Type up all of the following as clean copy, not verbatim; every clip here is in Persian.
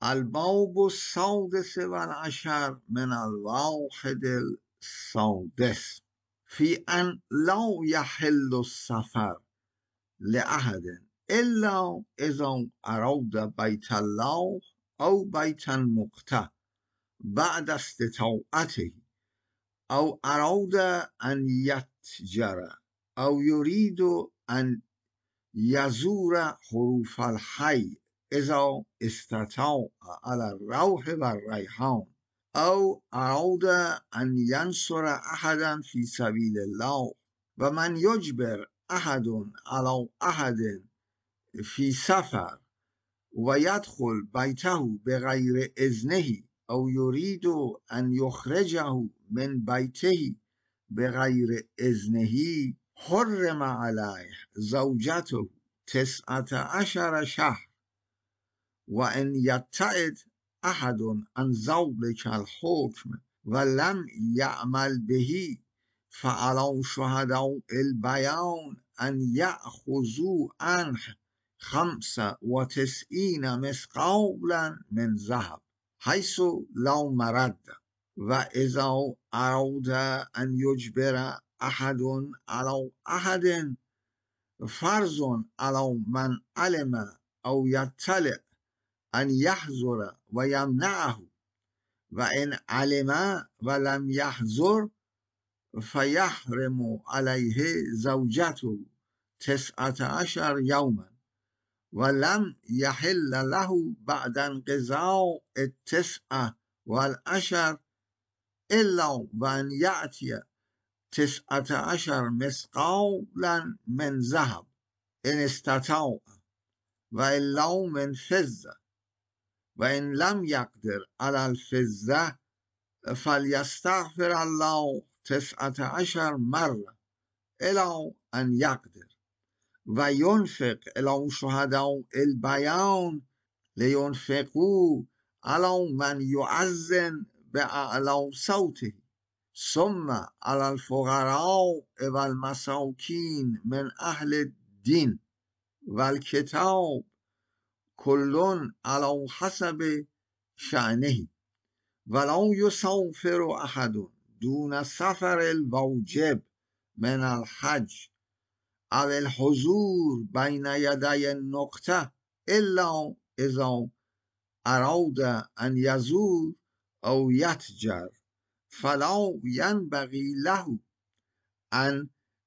الباب السادس والعشر من الواحد السادس في أن لا يحل السفر لأحد إلا إذا أراد بيت الله أو بيت النقطة بعد استطاعته، أو أراد أن يتجر، أو يريد أن يزور حروف الحي إذا استطاع على الروح والريحان، أو أراد أن ينصر أحدا في سبيل الله. ومن يجبر أحد على أحد في سفر ويدخل بيته بغير إذنه، أو يريد أن يخرجه من بيته بغير إذنه، حرم عليه زوجته 19 شهر. وإن يبتعد أحد عن ذلك الحكم ولم يعمل به، فعلى شهداء البيان أن يأخذوا عنه 95 مثقالا من ذهب حيث لا مرد. وإذا أراد أن يجبر أحد على أحد، فرض على من علم أو يطلع أن يحذر ويمنعه، وإن علم ولم يحذر فيحرم عليه زوجته 19 يوما، ولم يحل له بعد انقضاء 19 إلا وأن يأتي 19 مثقالا من ذهب إن استطاع، وإلا من فضة. وإن لم يقدر على الفضة فليستغفر الله 19 مرة إلى أن يقدر، وينفق إلى شهداء البيان لينفقوا على من يؤذن بأعلى صوته، ثم على الفقراء والمساكين من أهل الدين والكتاب، كل على حسب شأنه. ولا يسافر أحد دون سفر الواجب من الحج أو الحضور بين يدي النقطة إلا إذا أراد أن يزور أو يتجر، فلا ينبغي له أن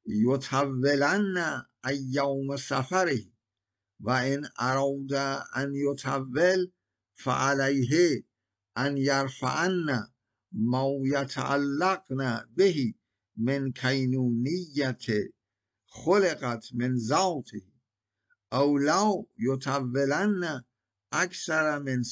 يطولن أيام سفره. وإن أراد أن يطول فعليه أن يرفعن ما يتعلقن به من كينونية خلقت من ذاته، أو لا يطولن أكثر من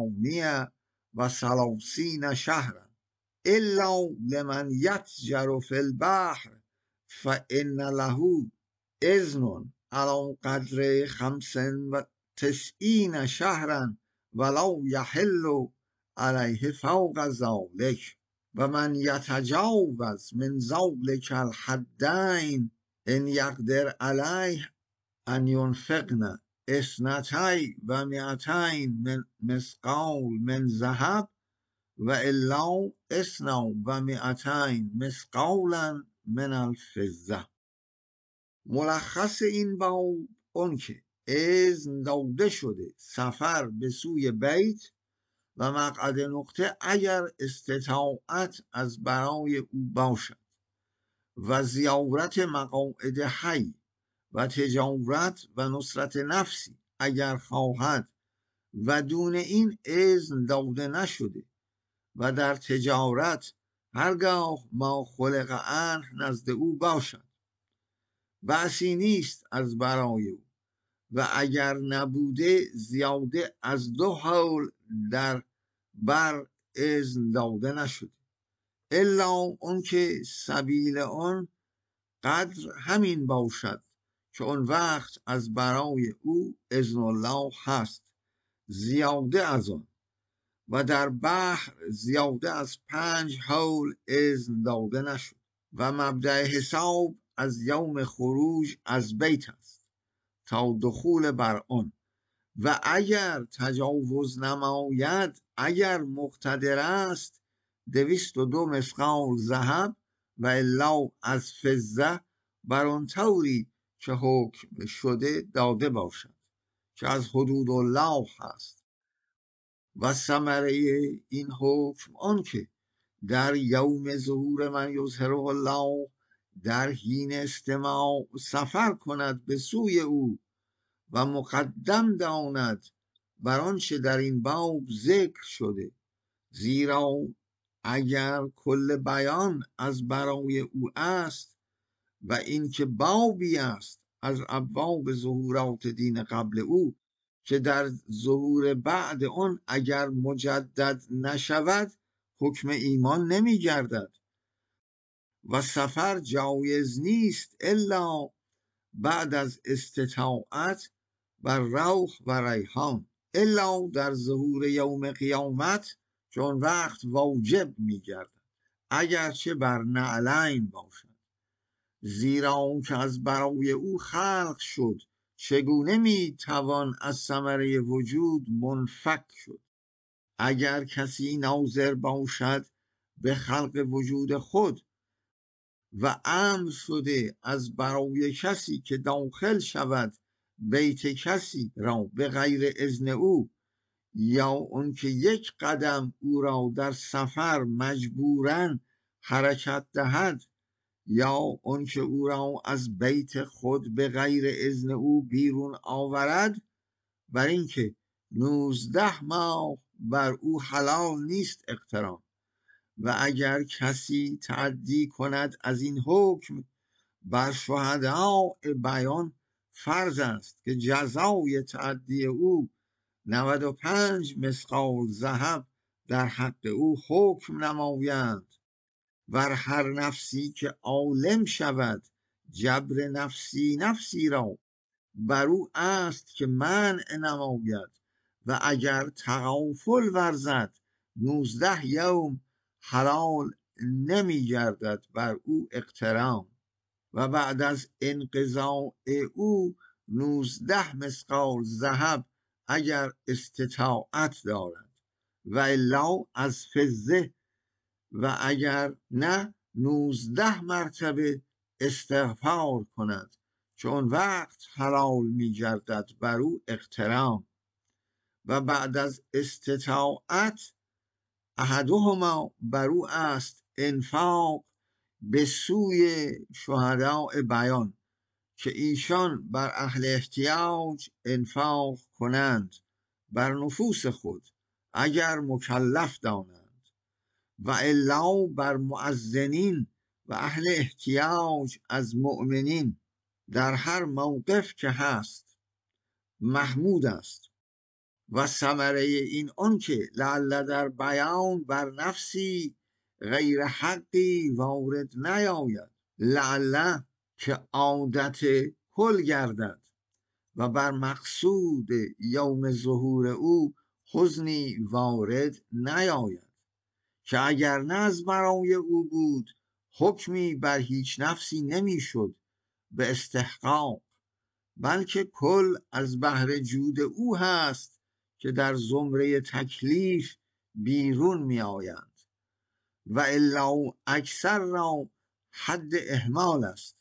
38 شهرا إلا لمن يتجر في البحر، فإن له إذن على قدر 95 شهرا ولو يحل عليه فوق ذلك. ومن يتجاوز من ذلك الحدين إن يقدر عليه أن ينفقن 200 مثقال من ذهب، وإلا 200 مثقالا من الفضة. ملخص این باب اون که اذن داده شده سفر به سوی بیت و مقعد نقطه اگر استطاعت از برای او باشد، و زیارت مقاعد حی و تجارت و نصرت نفسی اگر خواهد و دون این اذن داده نشده، و در تجارت هرگاه ما خلق عنه نزد او باشد، بأسی نیست از برای او، و اگر نبوده زیاده از 2 حول در بر اذن داده نشده، الا اون که سبیل اون قدر همین باشد که اون وقت از برای او اذن الله هست، زیاده از اون، و در بحر زیاده از 5 حول اذن داده نشد. و مبدأ حساب از یوم خروج از بیت است تا دخول بر آن، و اگر تجاوز نماید، اگر مقتدر است 202 مثقال ذهب و الا از فضه بر آن طوری که حکم شده داده باشد که از حدود الله هست. و ثمره این حکم آن که در یوم ظهور من یظهره الله، در حین استماع سفر کند به سوی او و مقدم داند بر آنچه در این باب ذکر شده، زیرا اگر کل بیان از برای او است و این که بابی است از ابواب ظهورات دین قبل او که در ظهور بعد آن اگر مجدد نشود حکم ایمان نمی گردد و سفر جایز نیست الا بعد از استطاعت بر روح و ریحان، الا در ظهور یوم قیامت چون وقت واجب می گردد اگرچه بر نعلین باشد، زیرا اون که از برای او خلق شد چگونه می توان از ثمره وجود منفک شد. اگر کسی ناظر باشد به خلق وجود خود و امر شده از برای کسی که داخل شود بیت کسی را به غیر اذن او، یا اون که یک قدم او را در سفر مجبوراً حرکت دهد، یا اون که او را از بیت خود به غیر اذن او بیرون آورد، بر این که 19 ماه بر او حلال نیست اقتران. و اگر کسی تعدی کند از این حکم بر شهداء بیان فرض است که جزای تعدی او 95 مثقال ذهب در حق او حکم نمایند. ور هر نفسی که عالم شود جبر نفسی نفسی را بر او است که منع نماید، و اگر تغافل ورزد 19 یوم حلال نمی گردد بر او اقترام. و بعد از انقضاء او 19 مثقال ذهب اگر استطاعت دارد و الا از فضه، و اگر نه 19 مرتبه استغفار کند چون وقت حلال می گردد بر او اقترام. و بعد از استطاعت احدهما بر او است انفاق به سوی شهداء بیان که ایشان بر اهل احتیاج انفاق کنند بر نفوس خود اگر مکلف دانند، و الا بر مؤذنین و اهل احتیاج از مؤمنین در هر موقف که هست محمود است. و ثمره این آن که لعل در بیان بر نفسی غیر حقی وارد نیاید، لعل که عادت کل گردد و بر مقصود یوم ظهور او حزنی وارد نیاید، که اگر نه از برای او بود حکمی بر هیچ نفسی نمیشد به استحقاق، بلکه کل از بهر جود او هست که در زمره تکلیف بیرون می آیند. و الا اکثر را حد اهمال است،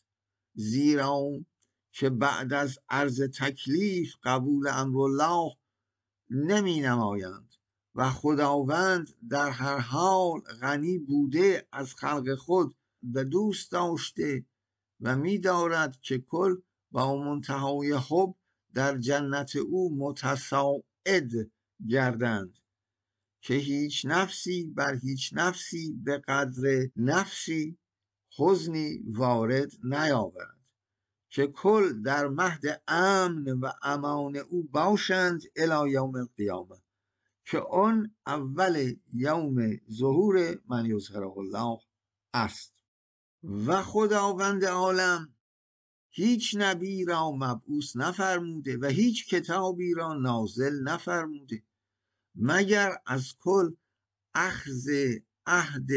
زیرا که بعد از عرض تکلیف قبول امرالله نمی نمایند و خداوند در هر حال غنی بوده از خلق خود و دوست داشته و می دارد که کل با منتهای حب در جنت او متساعد گردند، که هیچ نفسی بر هیچ نفسی به قدر نفسی حزنی وارد نیاورد، که کل در مهد امن و امان او باشند الی یوم القیامه، که آن اول یوم ظهور من یظهره الله است. و خداوند عالم هیچ نبی را مبعوث نفرموده و هیچ کتابی را نازل نفرموده مگر از کل اخذ عهد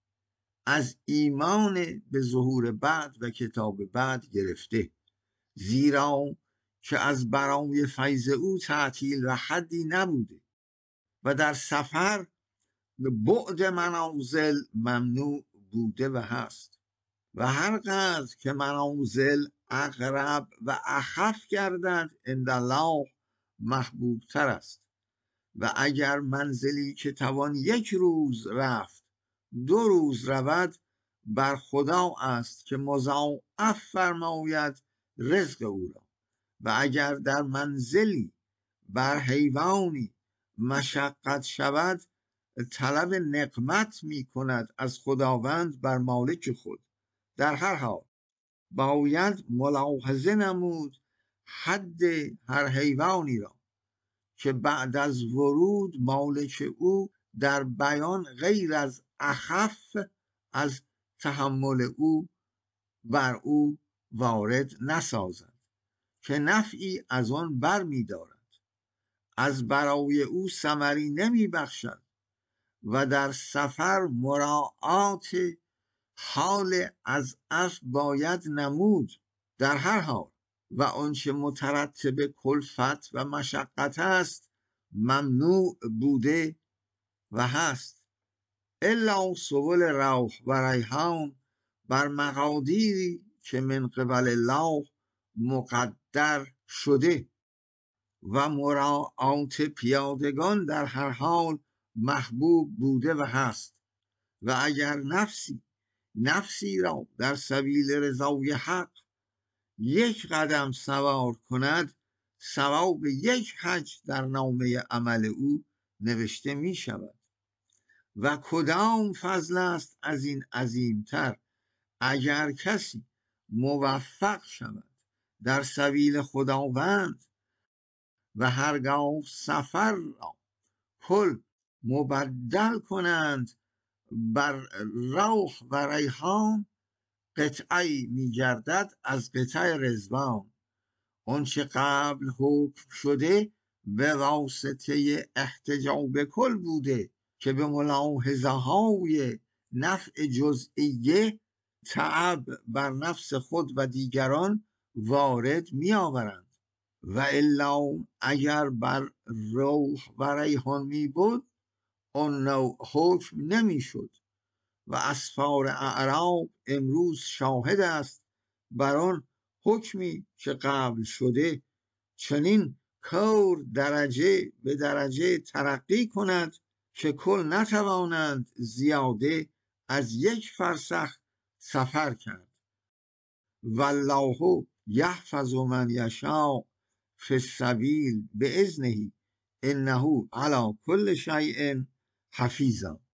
از ایمان به ظهور بعد و کتاب بعد گرفته، زیرا که از برای فیض او تعطیل و حدی نبوده و در سفر بعد منازل ممنوع بوده و هست و هر قدر که منازل اقرب و اخف گردد عند الله محبوب تر است و اگر منزلی که توان 1 روز رفت 2 روز رود بر خدا است که مضاعف فرماید رزق او را و اگر در منزلی بر حیوانی مشقت شود طلب نقمت می کند از خداوند بر مالک خود. در هر حال باید ملاحظه نمود حد هر حیوانی را که بعد از ورود مالک او در بیان غیر از اخف از تحمل او بر او وارد نسازد که نفعی از آن بر می دارد، از برای او ثمری نمی بخشد و در سفر مراعات حال از اف باید نمود. در هر حال و آنچه مترتب کلفت و مشقت است ممنوع بوده و هست الا سبل روح و ریحان بر مقادیری که من قبل الله مقدر شده و مراعات پیادگان در هر حال محبوب بوده و هست و اگر نفسی را در سبیل رضای حق 1 قدم سوار کند ثواب 1 حج در نامه عمل او نوشته می شود و کدام فضل است از این عظیمتر اگر کسی موفق شود در سبیل خداوند و هرگاه سفر را کل مبدل کنند بر روح و ریحان قطعی می گردد از قطع رضوان. آنچه قبل حکم شده به واسطه احتجاب کل بوده که به ملاحظه های نفع جزئیه تعب بر نفس خود و دیگران وارد می آورند و الا اگر بر روح و ریحان می بود آن نوع حکم نمی شد و اسفار اعراب امروز شاهد است بر آن حکمی که قبل شده چنین کور درجه به درجه ترقی کند که کل نتوانند زیاده از 1 فرسخ سفر کرد. والله یحفظ من یشاء فی السبیل باذنه انه علی کل شیء حفیظ.